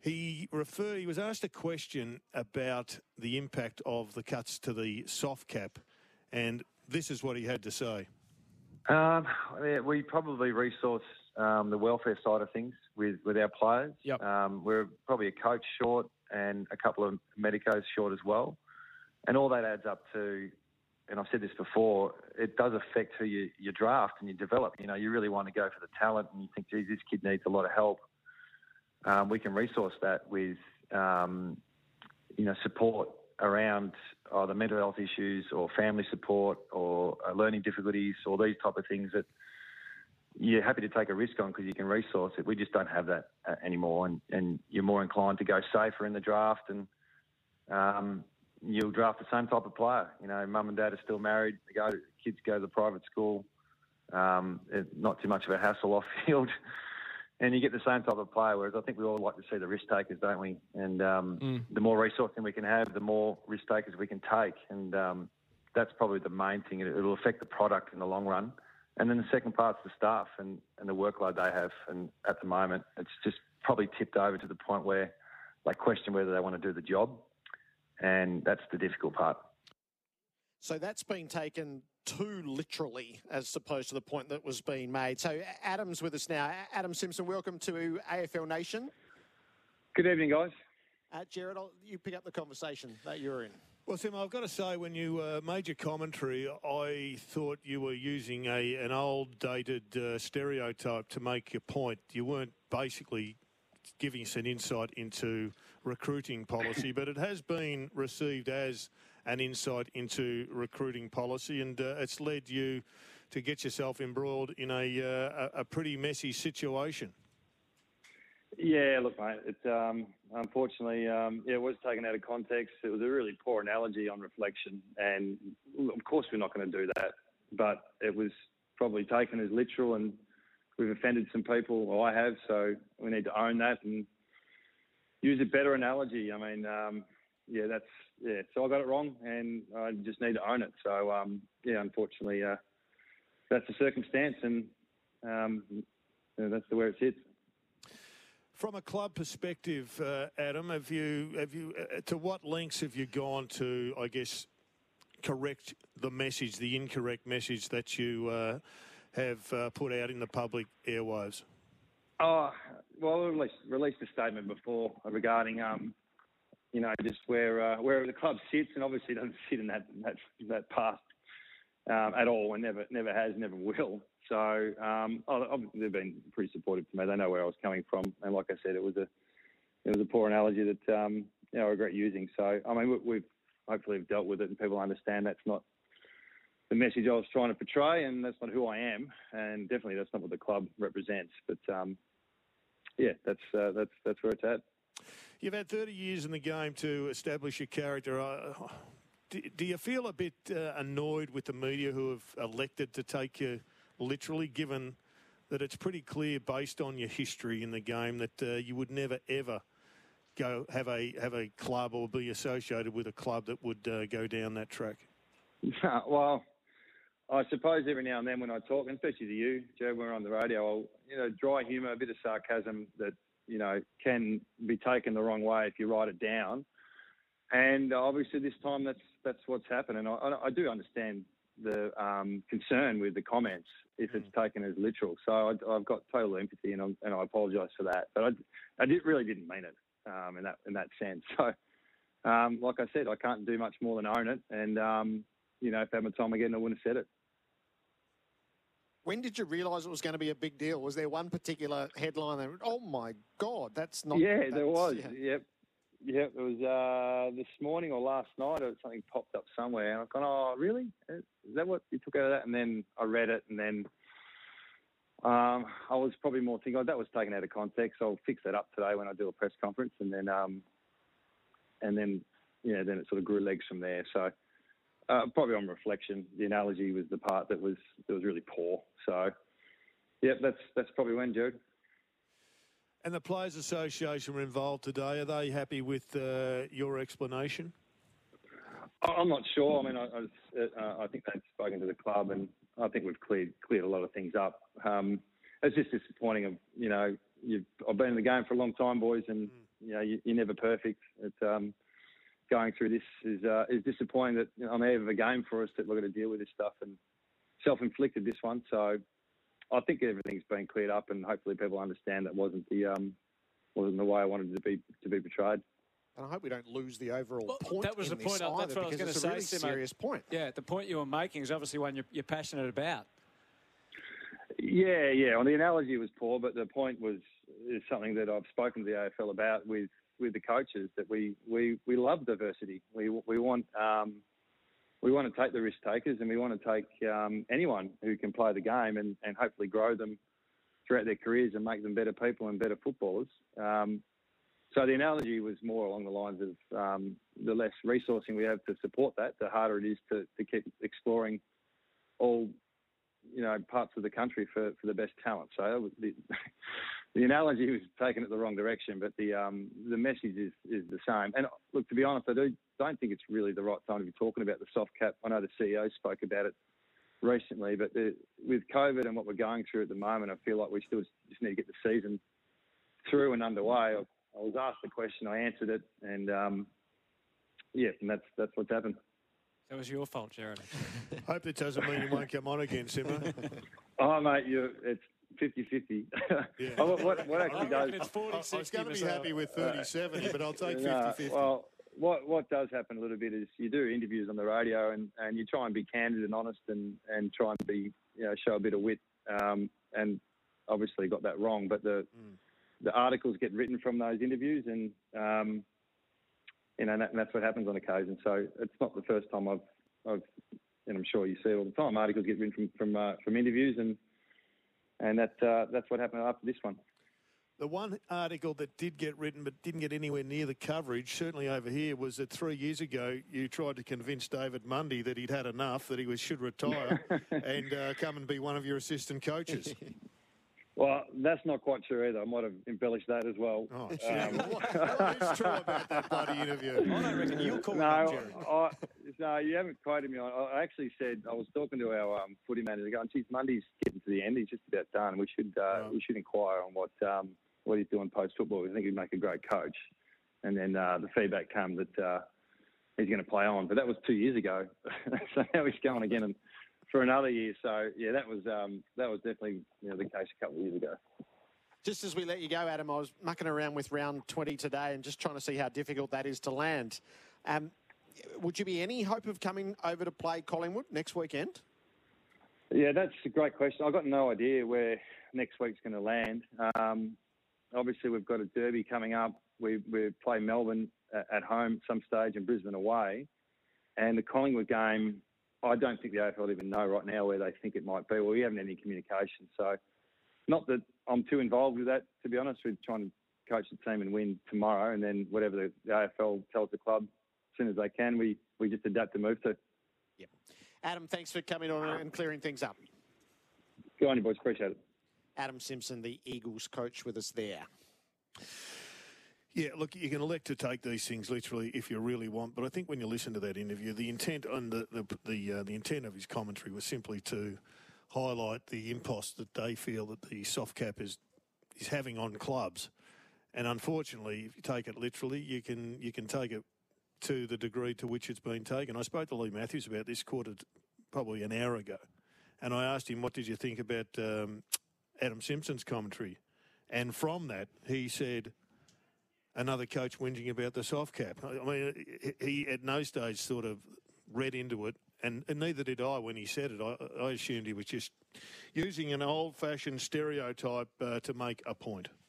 He was asked a question about the impact of the cuts to the soft cap, and this is what he had to say. We probably resource the welfare side of things with our players. Yep. We're probably a coach short and a couple of medicos short as well. And all that adds up to, and I've said this before, it does affect who you draft and you develop. You know, you really want to go for the talent and you think, geez, this kid needs a lot of help. We can resource that with, support around either mental health issues or family support or learning difficulties or these type of things that you're happy to take a risk on because you can resource it. We just don't have that anymore, and you're more inclined to go safer in the draft, and you'll draft the same type of player. You know, mum and dad are still married. Kids go to the private school. Not too much of a hassle off field. And you get the same type of player, whereas I think we all like to see the risk takers, don't we? And the more resourcing we can have, the more risk takers we can take. And that's probably the main thing. It'll affect the product in the long run. And then the second part's the staff and the workload they have. And at the moment, it's just probably tipped over to the point where they question whether they want to do the job. And that's the difficult part. So that's been taken too literally as opposed to the point that was being made. So Adam's with us now. Adam Simpson, welcome to AFL Nation. Good evening, guys. Jared, you pick up the conversation that you're in. Well, Tim, I've got to say, when you made your commentary, I thought you were using an old, dated stereotype to make your point. You weren't basically giving us an insight into recruiting policy, but it has been received as an insight into recruiting policy, and it's led you to get yourself embroiled in a pretty messy situation. Yeah, look, mate, it's unfortunately, it was taken out of context. It was a really poor analogy on reflection, and of course we're not going to do that, but it was probably taken as literal, and we've offended some people, or I have, so we need to own that and use a better analogy. I mean, so I got it wrong, and I just need to own it. So, unfortunately, that's the circumstance, and that's the way it sits. From a club perspective, Adam, have you to what lengths have you gone to, I guess, correct the message, the incorrect message that you have put out in the public airwaves? Oh, well, we released a statement before regarding, just where the club sits, and obviously doesn't sit in that path at all, and never has, never will. So they've been pretty supportive to me. They know where I was coming from, and like I said, it was a poor analogy that I regret using. So I mean, we've hopefully dealt with it, and people understand that's not the message I was trying to portray, and that's not who I am, and definitely that's not what the club represents. But that's where it's at. You've had 30 years in the game to establish your character. Do you feel a bit annoyed with the media who have elected to take you literally, given that it's pretty clear based on your history in the game that you would never ever go have a club or be associated with a club that would go down that track? Well, I suppose every now and then when I talk, and especially to you, Joe, when we're on the radio, dry humour, a bit of sarcasm that can be taken the wrong way if you write it down. And obviously this time that's what's happened. And I do understand the concern with the comments if it's taken as literal. So I've got total empathy, and I apologise for that. But I really didn't mean it in that sense. So like I said, I can't do much more than own it. And if I had my time again, I wouldn't have said it. When did you realise it was going to be a big deal? Was there one particular headline that, oh my God, that's not... Yeah, there was. Yeah. Yep. It was this morning or last night, or something popped up somewhere. And I've gone, oh, really? Is that what you took out of that? And then I read it, and then I was probably more thinking, that was taken out of context. I'll fix that up today when I do a press conference. And then it sort of grew legs from there. So probably on reflection, the analogy was the part that was really poor. So, yep, that's probably when, Jude. And the Players Association were involved today. Are they happy with your explanation? I'm not sure. I mean, I think they've spoken to the club, and I think we've cleared a lot of things up. It's just disappointing. I've been in the game for a long time, boys, and you're never perfect. It's going through this is disappointing that on the eve of a game for us that we're going to deal with this stuff, and self-inflicted this one. So I think everything's been cleared up, and hopefully people understand that wasn't the way I wanted it to be portrayed. And I hope we don't lose the overall point. That was the point. That's what I was going to say. It's a really serious point. Yeah, the point you were making is obviously one you're passionate about. Yeah. Well, the analogy was poor, but the point is something that I've spoken to the AFL about with the coaches, that we love diversity. We want to take the risk takers, and we want to take anyone who can play the game and hopefully grow them throughout their careers and make them better people and better footballers. So the analogy was more along the lines of the less resourcing we have to support that, the harder it is to keep exploring all parts of the country for the best talent. So the analogy was taken it the wrong direction, but the message is the same. And look, to be honest, I don't think it's really the right time to be talking about the soft cap. I know the CEO spoke about it recently, but with COVID and what we're going through at the moment, I feel like we still just need to get the season through and underway. I was asked the question, I answered it, and and that's what's happened. That was your fault, Jared. Hope that doesn't mean you won't come on again, Simmo. Oh, mate, it's 50-50. Yeah. What actually does... It's 40, I was going to be happy with 30-70, but I'll take 50-50. Well, what does happen a little bit is you do interviews on the radio and you try and be candid and honest and try and be, show a bit of wit. And obviously got that wrong, but the articles get written from those interviews, and and that's what happens on occasion. So it's not the first time I've and I'm sure you see it all the time. Articles get written from interviews, and that's what happened after this one. The one article that did get written but didn't get anywhere near the coverage, certainly over here, was that 3 years ago you tried to convince David Mundy that he'd had enough, that he should retire and come and be one of your assistant coaches. Well, that's not quite true either. I might have embellished that as well. Oh, what is true about that bloody interview? I don't reckon you'll call No, you haven't quoted me on. I actually said, I was talking to our footy manager, going, geez, Mundy's getting to the end. He's just about done. We should inquire on what he's doing post-football. I think he'd make a great coach. And then the feedback came that he's going to play on. But that was 2 years ago. So now he's going again for another year. So, yeah, that was definitely the case a couple of years ago. Just as we let you go, Adam, I was mucking around with round 20 today and just trying to see how difficult that is to land. Would you be any hope of coming over to play Collingwood next weekend? Yeah, that's a great question. I've got no idea where next week's going to land. Obviously, we've got a derby coming up. We play Melbourne at home at some stage and Brisbane away. And the Collingwood game, I don't think the AFL even know right now where they think it might be. Well, we haven't had any communication. So not that I'm too involved with that, to be honest. We're trying to coach the team and win tomorrow, and then whatever the AFL tells the club, as soon as they can, we just adapt and move to. Yep. Adam, thanks for coming on and clearing things up. Good on you, boys. Appreciate it. Adam Simpson, the Eagles coach, with us there. Yeah, look, you can elect to take these things literally if you really want, but I think when you listen to that interview, the intent on the intent of his commentary was simply to highlight the impost that they feel that the soft cap is having on clubs, and unfortunately, if you take it literally, you can take it to the degree to which it's been taken. I spoke to Lee Matthews about this probably an hour ago, and I asked him, what did you think about Adam Simpson's commentary? And from that, he said, another coach whinging about the soft cap. I mean, he at no stage sort of read into it, and neither did I when he said it. I assumed he was just using an old-fashioned stereotype to make a point.